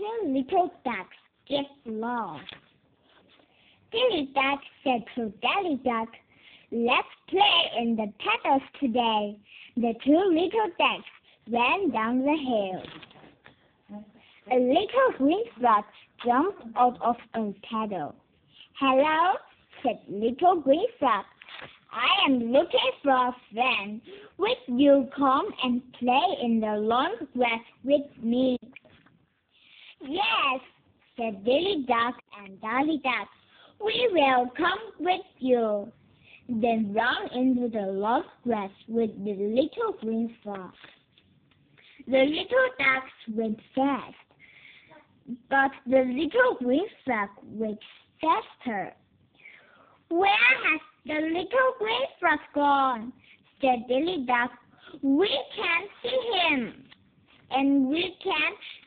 two little ducks get along. Billy Duck said to Daddy Duck, "Let's play in the puddles today." The two little ducks ran down the hill. A little green frog jumped out of a puddle. "Hello," said little green frog. "I am looking for a friend. Would you come and play in the long grass with me?" "Yes," said Billy Duck and Daddy Duck. "We will come with you." Then ran into the long grass with the little green frog. The little ducks went fast, but the little green frog went faster. "Where has the little green frog gone?" said Billy Duck. "We can't see him, and we can't